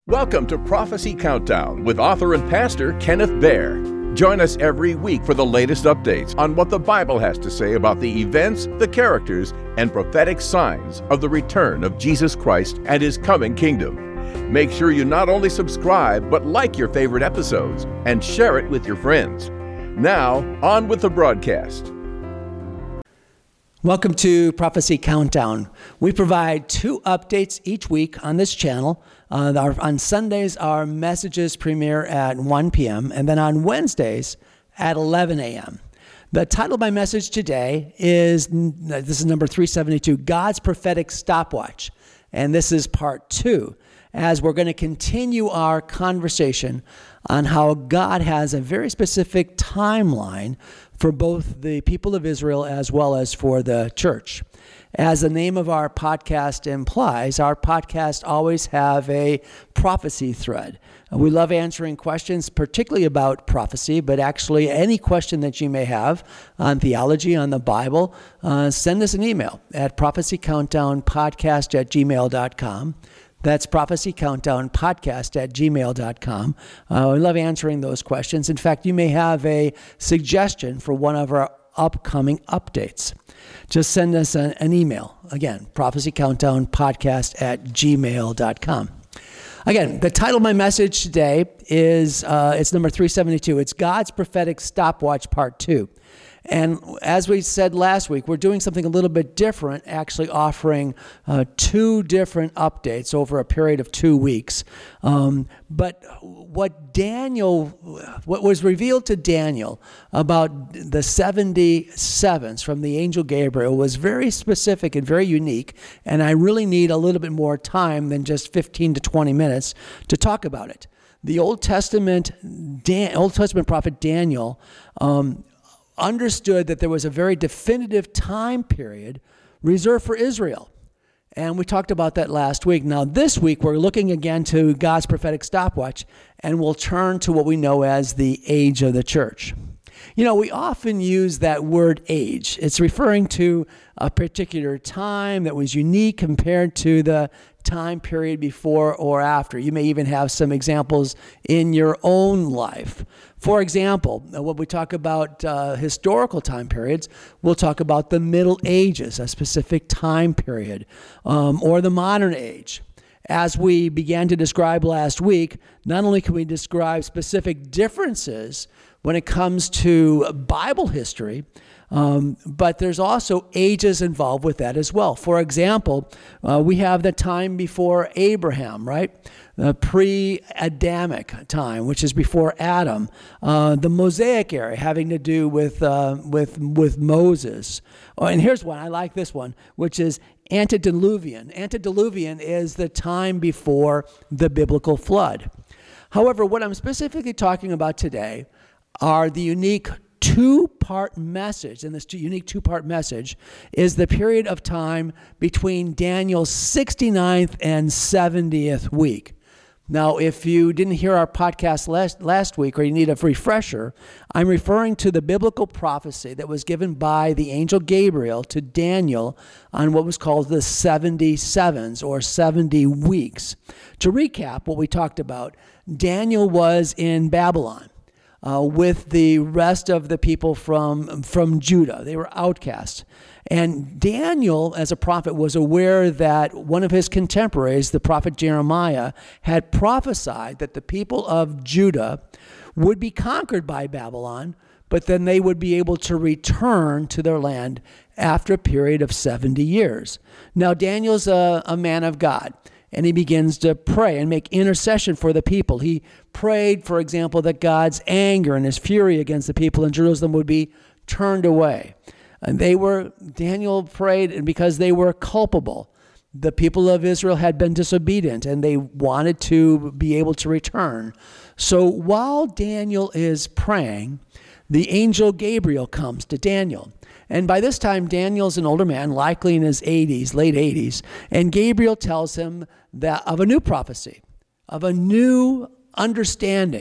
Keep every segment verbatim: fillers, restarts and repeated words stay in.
Welcome to Prophecy Countdown with author and pastor Kenneth Baer. Join us every week for the latest updates on what the Bible has to say about the events, the characters, and prophetic signs of the return of Jesus Christ and His coming kingdom. Make sure you not only subscribe, but like your favorite episodes and share it with your friends. Now, on with the broadcast. Welcome to Prophecy Countdown. We provide two updates each week on this channel. Uh, our, on Sundays, our messages premiere at one p.m. and then on Wednesdays at eleven a.m. The title of my message today is, this is number three seventy-two, God's Prophetic Stopwatch. And this is part two, as we're going to continue our conversation on how God has a very specific timeline for both the people of Israel as well as for the church. As the name of our podcast implies, our podcasts always have a prophecy thread. We love answering questions, particularly about prophecy, but actually any question that you may have on theology, on the Bible, uh, send us an email at prophecycountdownpodcast at gmail dot com. That's prophecycountdownpodcast at gmail dot com. Uh, we love answering those questions. In fact, you may have a suggestion for one of our upcoming updates. Just send us an, an email. Again, prophecycountdownpodcast at gmail dot com. Again, the title of my message today is, uh, it's number three seventy-two. It's God's Prophetic Stopwatch, Part two. And as we said last week, we're doing something a little bit different, actually offering uh, two different updates over a period of two weeks. Um, but what Daniel, what was revealed to Daniel about the seventy sevens from the angel Gabriel was very specific and very unique. And I really need a little bit more time than just fifteen to twenty minutes to talk about it. The Old Testament, Dan, Old Testament prophet Daniel, um, understood that there was a very definitive time period reserved for Israel. And we talked about that last week. Now, this week, we're looking again to God's prophetic stopwatch, and we'll turn to what we know as the age of the church. You know, we often use that word age. It's referring to a particular time that was unique compared to the time period before or after. You may even have some examples in your own life. For example, when we talk about uh, historical time periods, we'll talk about the Middle Ages, a specific time period, um, or the modern age. As we began to describe last week, not only can we describe specific differences when it comes to Bible history, Um, but there's also ages involved with that as well. For example, uh, we have the time before Abraham, right? The pre-Adamic time, which is before Adam. Uh, the Mosaic era, having to do with uh, with with Moses. Oh, and here's one, I like this one, which is antediluvian. Antediluvian is the time before the biblical flood. However, what I'm specifically talking about today are the unique two-part message, and this two, unique two-part message is the period of time between Daniel's sixty-ninth and seventieth week. Now, if you didn't hear our podcast last, last week or you need a refresher, I'm referring to the biblical prophecy that was given by the angel Gabriel to Daniel on what was called the seventy sevens or seventy weeks. To recap what we talked about, Daniel was in Babylon. Uh, with the rest of the people from from Judah. They were outcasts. And Daniel, as a prophet, was aware that one of his contemporaries, the prophet Jeremiah, had prophesied that the people of Judah would be conquered by Babylon, but then they would be able to return to their land after a period of seventy years. Now, Daniel's a, a man of God. And he begins to pray and make intercession for the people. He prayed, for example, that God's anger and his fury against the people in Jerusalem would be turned away. And they were, Daniel prayed, and because they were culpable. The people of Israel had been disobedient, and they wanted to be able to return. So while Daniel is praying, the angel Gabriel comes to Daniel. And by this time, Daniel's an older man, likely in his eighties, late eighties, and Gabriel tells him that of a new prophecy, of a new understanding.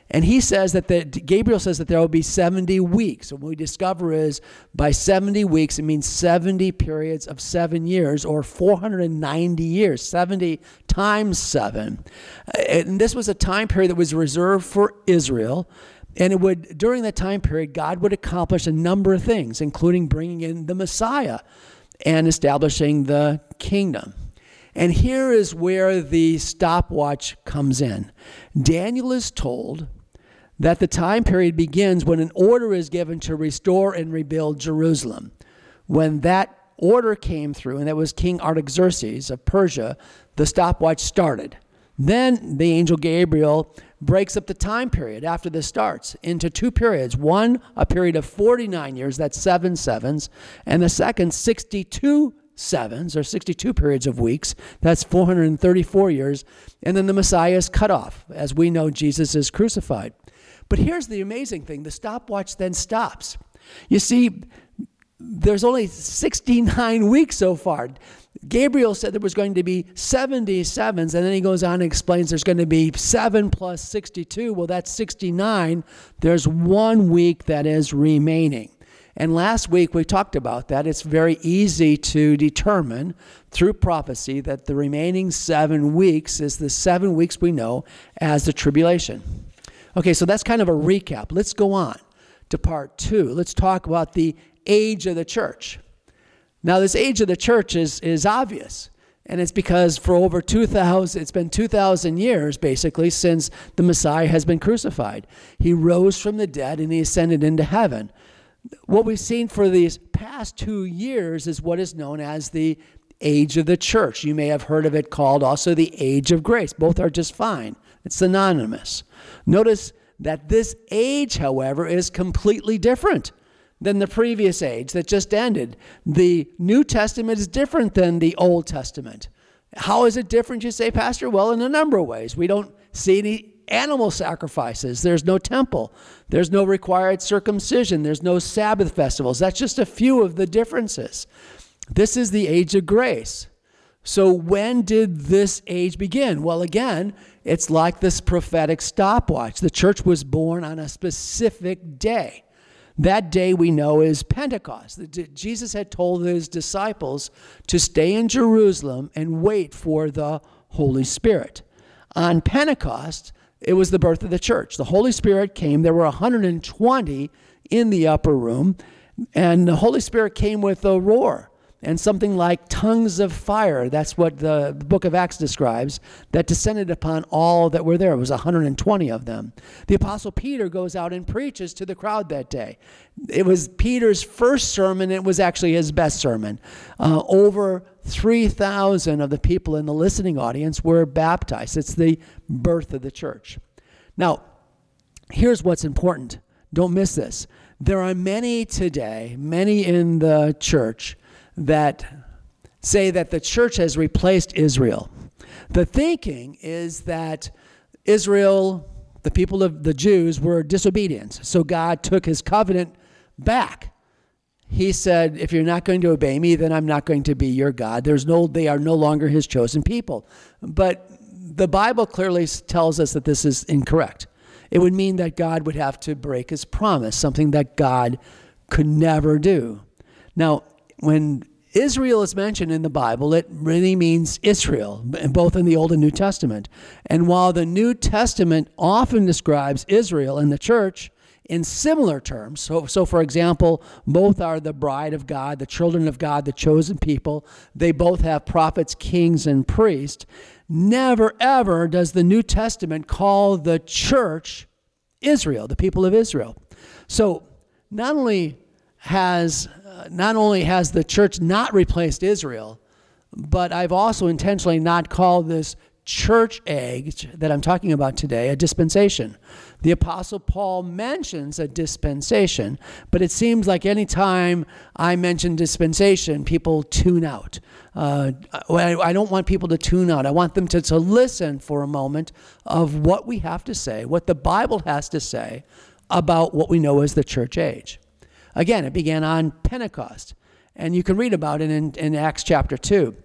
And he says that the, Gabriel says that there will be seventy weeks. And what we discover is by seventy weeks, it means seventy periods of seven years or four hundred ninety years, seventy times seven. And this was a time period that was reserved for Israel. And it would, during that time period, God would accomplish a number of things, including bringing in the Messiah and establishing the kingdom. And here is where the stopwatch comes in. Daniel is told that the time period begins when an order is given to restore and rebuild Jerusalem. When that order came through, and that was King Artaxerxes of Persia, the stopwatch started. Then the angel Gabriel breaks up the time period after this starts into two periods. One, a period of forty-nine years, that's seven sevens, and the second, sixty-two sevens, or sixty-two periods of weeks, that's four hundred thirty-four years, and then the Messiah is cut off. As we know, Jesus is crucified. But here's the amazing thing. The stopwatch then stops. You see, there's only sixty-nine weeks so far. Gabriel said there was going to be seventy sevens, and then he goes on and explains there's going to be seven plus sixty-two. Well, that's sixty-nine. There's one week that is remaining. And last week we talked about that. It's very easy to determine through prophecy that the remaining seven weeks is the seven weeks we know as the tribulation. Okay, so that's kind of a recap. Let's go on to part two. Let's talk about the age of the church. Now, this age of the church is, is obvious, and it's because for over two thousand, it's been two thousand years, basically, since the Messiah has been crucified. He rose from the dead, and he ascended into heaven. What we've seen for these past two years is what is known as the age of the church. You may have heard of it called also the age of grace. Both are just fine. It's synonymous. Notice that this age, however, is completely different than the previous age that just ended. The New Testament is different than the Old Testament. How is it different, you say, Pastor? Well, in a number of ways. We don't see any animal sacrifices. There's no temple. There's no required circumcision. There's no Sabbath festivals. That's just a few of the differences. This is the age of grace. So when did this age begin? Well, again, it's like this prophetic stopwatch. The church was born on a specific day. That day we know is Pentecost. Jesus had told his disciples to stay in Jerusalem and wait for the Holy Spirit. On Pentecost, it was the birth of the church. The Holy Spirit came. There were one hundred twenty in the upper room, and the Holy Spirit came with a roar and something like tongues of fire. That's what the, the book of Acts describes, that descended upon all that were there. It was one hundred twenty of them. The Apostle Peter goes out and preaches to the crowd that day. It was Peter's first sermon. It was actually his best sermon. Uh, over three thousand of the people in the listening audience were baptized. It's the birth of the church. Now, here's what's important. Don't miss this. There are many today, many in the church, that say that the church has replaced Israel. The thinking is that Israel, the people of the Jews, were disobedient. So God took his covenant back. He said, if you're not going to obey me, then I'm not going to be your God. There's no, they are no longer his chosen people. But the Bible clearly tells us that this is incorrect. It would mean that God would have to break his promise, something that God could never do. Now, when Israel is mentioned in the Bible, it really means Israel, both in the Old and New Testament. And while the New Testament often describes Israel and the church in similar terms, so, so for example, both are the bride of God, the children of God, the chosen people. They both have prophets, kings, and priests. Never, ever does the New Testament call the church Israel, the people of Israel. So not only has uh, not only has the church not replaced Israel, but I've also intentionally not called this church age that I'm talking about today a dispensation. The Apostle Paul mentions a dispensation, but it seems like any time I mention dispensation, people tune out. Uh, I, I don't want people to tune out. I want them to, to listen for a moment of what we have to say, what the Bible has to say about what we know as the church age. Again, it began on Pentecost, and you can read about it in, in Acts chapter two.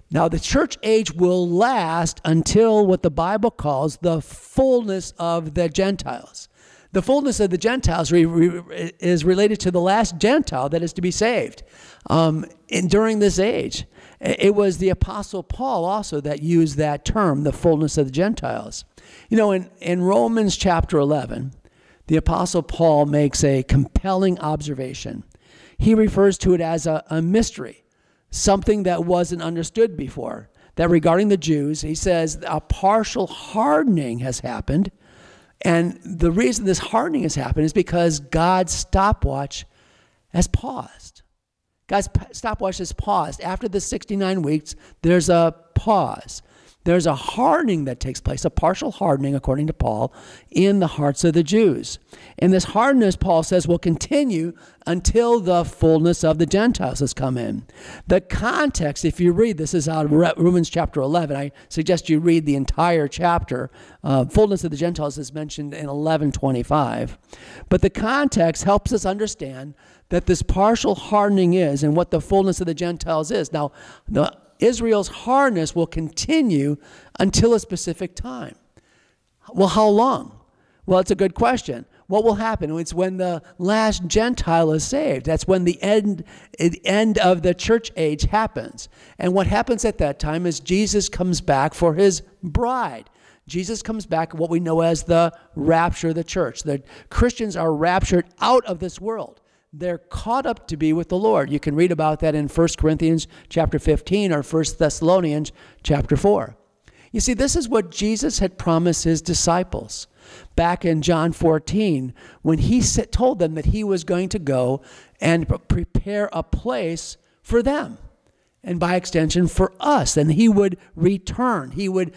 Now, the church age will last until what the Bible calls the fullness of the Gentiles. The fullness of the Gentiles re- re- is related to the last Gentile that is to be saved um, in, during this age. It was the Apostle Paul also that used that term, the fullness of the Gentiles. You know, in, in Romans chapter eleven, the Apostle Paul makes a compelling observation. He refers to it as a, a mystery, something that wasn't understood before. That regarding the Jews, he says a partial hardening has happened. And the reason this hardening has happened is because God's stopwatch has paused. God's stopwatch has paused. After the sixty-nine weeks, there's a pause. There's a hardening that takes place, a partial hardening, according to Paul, in the hearts of the Jews. And this hardness, Paul says, will continue until the fullness of the Gentiles has come in. The context, if you read, this is out of Romans chapter eleven. I suggest you read the entire chapter. Uh, fullness of the Gentiles is mentioned in eleven twenty-five. But the context helps us understand that this partial hardening is and what the fullness of the Gentiles is. Now, the Israel's hardness will continue until a specific time. Well, how long? Well, it's a good question. What will happen? It's when the last Gentile is saved. That's when the end, the end of the church age happens. And what happens at that time is Jesus comes back for his bride. Jesus comes back, what we know as the rapture of the church. The Christians are raptured out of this world. They're caught up to be with the Lord. You can read about that in First Corinthians chapter fifteen or First Thessalonians chapter four. You see, this is what Jesus had promised his disciples back in John fourteen when he told them that he was going to go and prepare a place for them and by extension for us. And he would return. He would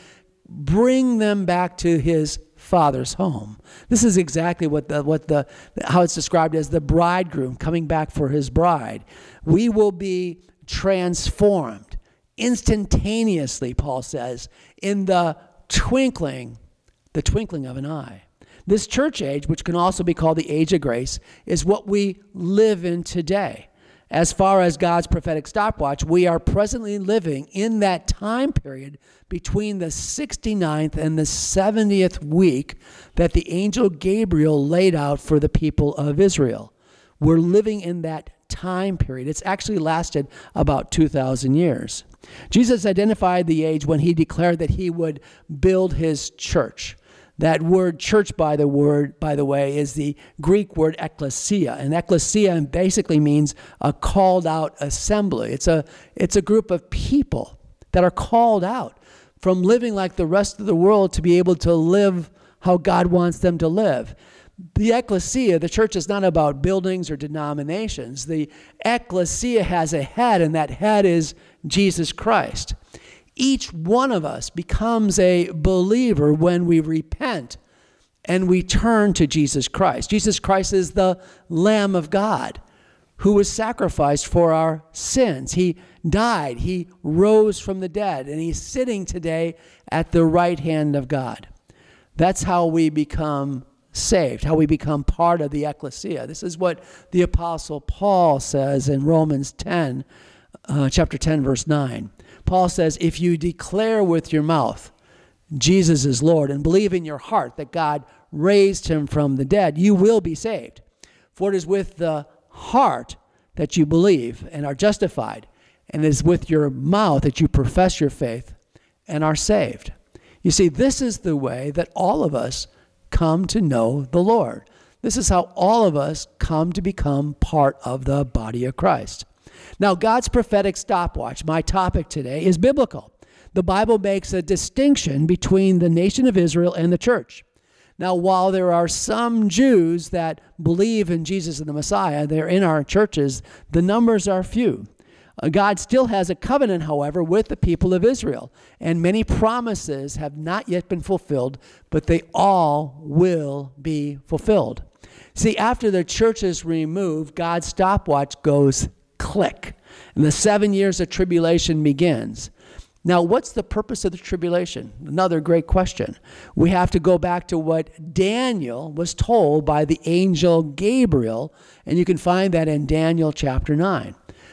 bring them back to his Father's home. This is exactly what the what the how it's described as the bridegroom coming back for his bride. We will be transformed instantaneously, Paul says, in the twinkling, the twinkling of an eye. This church age, which can also be called the age of grace, is what we live in today. As far as God's prophetic stopwatch, we are presently living in that time period between the sixty-ninth and the seventieth week that the angel Gabriel laid out for the people of Israel. We're living in that time period. It's actually lasted about two thousand years. Jesus identified the age when he declared that he would build his church. That word church, by the word, by the way, is the Greek word ekklesia. And ekklesia basically means a called out assembly. It's a, it's a group of people that are called out from living like the rest of the world to be able to live how God wants them to live. The ekklesia, the church, is not about buildings or denominations. The ekklesia has a head, and that head is Jesus Christ. Each one of us becomes a believer when we repent and we turn to Jesus Christ. Jesus Christ is the Lamb of God who was sacrificed for our sins. He died. He rose from the dead, and he's sitting today at the right hand of God. That's how we become saved, how we become part of the ecclesia. This is what the Apostle Paul says in Romans ten, uh, chapter ten, verse nine. Paul says, if you declare with your mouth Jesus is Lord and believe in your heart that God raised him from the dead, you will be saved. For it is with the heart that you believe and are justified, and it is with your mouth that you profess your faith and are saved. You see, this is the way that all of us come to know the Lord. This is how all of us come to become part of the body of Christ. Now, God's prophetic stopwatch, my topic today, is biblical. The Bible makes a distinction between the nation of Israel and the church. Now, while there are some Jews that believe in Jesus and the Messiah, they're in our churches, the numbers are few. Uh, God still has a covenant, however, with the people of Israel, and many promises have not yet been fulfilled, but they all will be fulfilled. See, after the church is removed, God's stopwatch goes click, and the seven years of tribulation begins. Now, what's the purpose of the tribulation? Another great question. We have to go back to what Daniel was told by the angel Gabriel, and you can find that in Daniel chapter nine.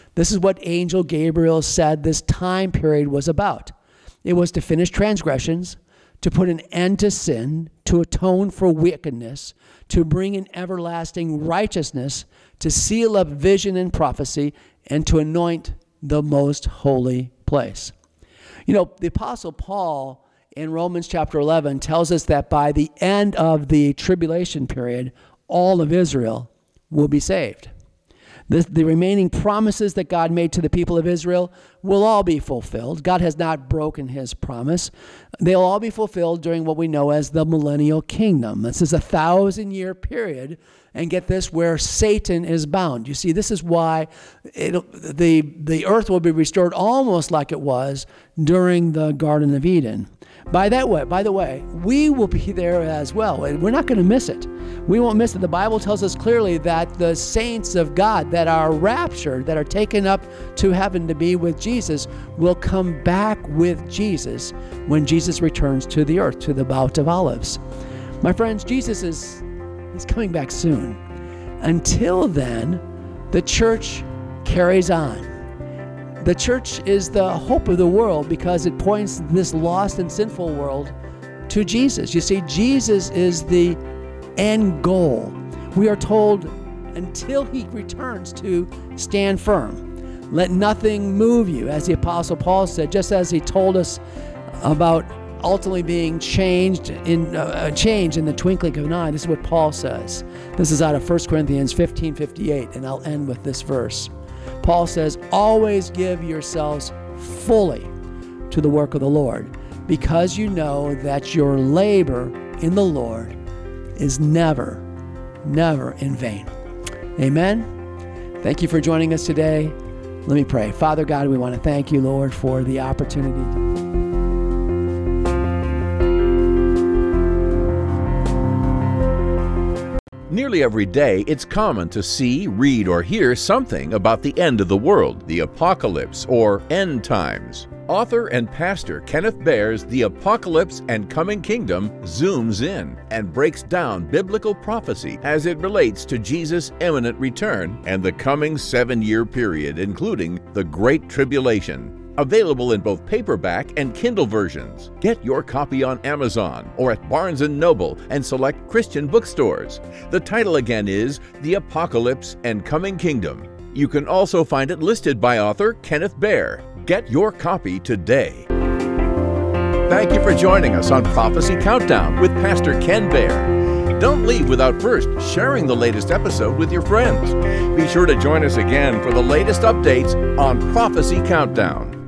This is what Angel Gabriel said this time period was about. It was to finish transgressions, to put an end to sin, to atone for wickedness, to bring in everlasting righteousness, to seal up vision and prophecy, and to anoint the most holy place. You know, the Apostle Paul in Romans chapter eleven tells us that by the end of the tribulation period, all of Israel will be saved. The, the remaining promises that God made to the people of Israel will all be fulfilled. God has not broken his promise. They'll all be fulfilled during what we know as the millennial kingdom. This is a thousand-year period, and get this, where Satan is bound. You see, this is why it, the, the earth will be restored almost like it was during the Garden of Eden. By that way, by the way, we will be there as well, and we're not going to miss it. We won't miss it. The Bible tells us clearly that the saints of God that are raptured, that are taken up to heaven to be with Jesus, will come back with Jesus when Jesus returns to the earth, to the Mount of Olives. My friends, Jesus is he's coming back soon. Until then, the church carries on. The church is the hope of the world because it points this lost and sinful world to Jesus. You see, Jesus is the end goal. We are told until he returns to stand firm. Let nothing move you, as the Apostle Paul said, just as he told us about ultimately being changed in uh, change in the twinkling of an eye. This is what Paul says. This is out of First Corinthians fifteen fifty-eight, and I'll end with this verse. Paul says, always give yourselves fully to the work of the Lord, because you know that your labor in the Lord is never, never in vain. Amen. Thank you for joining us today. Let me pray. Father God, we want to thank you, Lord, for the opportunity. Nearly every day, it's common to see, read, or hear something about the end of the world, the apocalypse, or end times. Author and pastor Kenneth Baer's The Apocalypse and Coming Kingdom zooms in and breaks down biblical prophecy as it relates to Jesus' imminent return and the coming seven-year period, including the Great Tribulation. Available in both paperback and Kindle versions. Get your copy on Amazon or at Barnes and Noble and select Christian bookstores. The title again is The Apocalypse and Coming Kingdom. You can also find it listed by author Kenneth Baer. Get your copy today. Thank you for joining us on Prophecy Countdown with Pastor Ken Baer. Don't leave without first sharing the latest episode with your friends. Be sure to join us again for the latest updates on Prophecy Countdown.